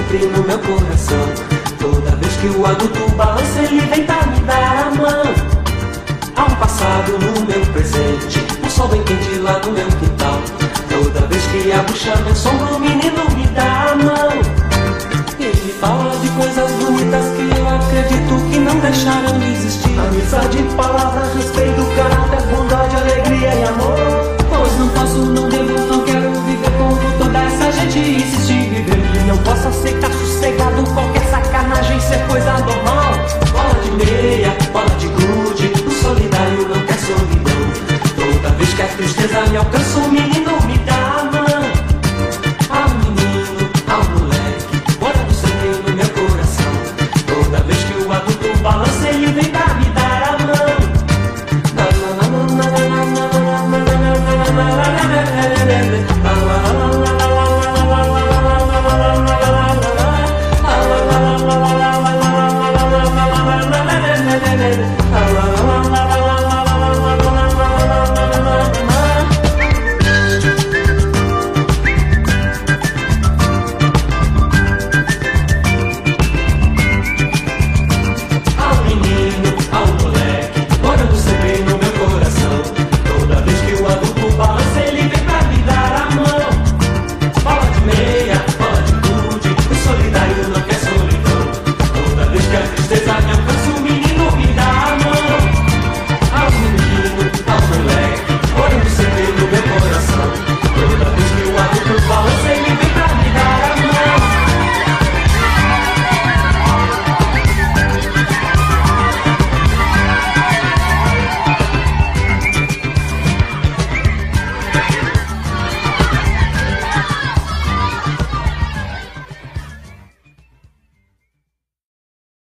sempre no meu coração. Toda vez que o adulto balança, ele vem pra me dar a mão. Há um passado no meu presente, um sol bem quente lá no meu quintal. Toda vez que a bucha meu sombro, o menino me dá a mão.